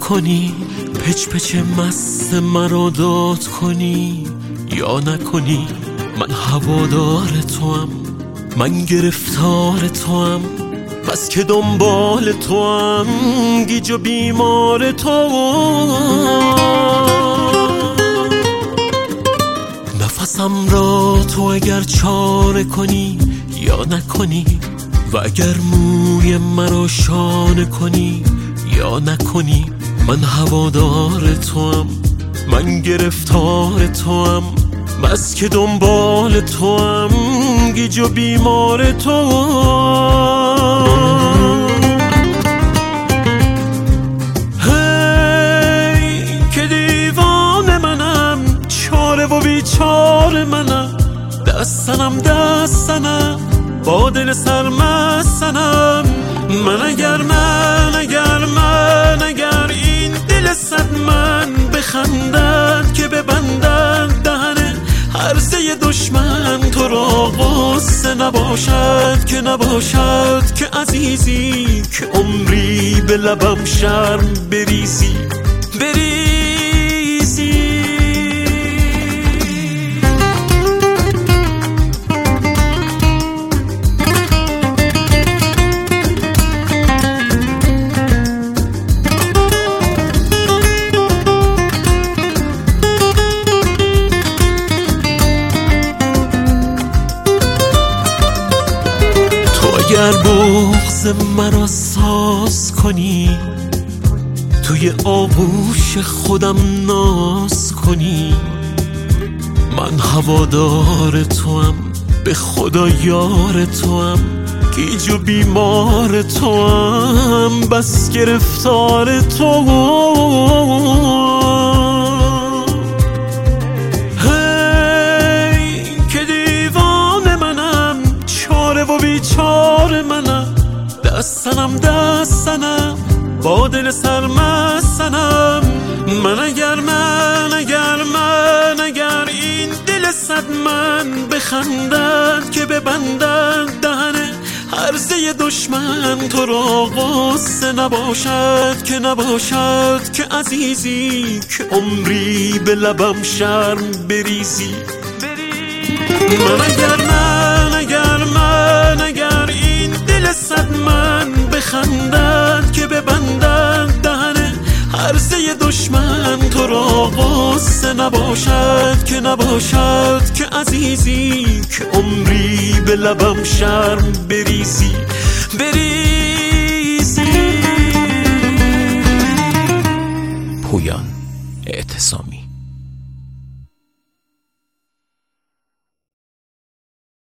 نکنی پچ پچ مست مرا داد کنی، یا نکنی من هوادار توام، من گرفتار توام، بس که دنبال توام، گیج و بیمار توام. نفسم را تو اگر چاره کنی یا نکنی، و اگر موی مرا شانه کنی یا نکنی، من هوادار توام، من گرفتار توام، بس که دنبال توام، گیج و بیمار توام. هی که دیوانه منم، چاره و بیچاره منم، دستنم دستنم با دل سرمستنم. من اگر این دل صد من بخندد که ببندد دهنه هرزه دشمن، تو را غصه نباشد که نباشد که عزیزی، که عمری به لبم شرم بریزی بریزی. اگر بغض مرا ساز کنی، توی آغوش خودم ناز کنی، من هوادار توام، به خدا یار توام، گیج و بیمار توام، بس گرفتار توام. و بیچاره منم، دستنم با دل سرمستنم. من اگر این دل صد من بخندد که ببندد دهنه هرزه دشمن، تو را غصه نباشد که نباشد که عزیزی، که عمری به لبم شرم بریزی. من اگر این دل صد من بخندد که ببندد دهنه هرزه دشمن، تو را غصه نباشد که نباشد که عزیزی، که عمری به لبم شرم بریزی.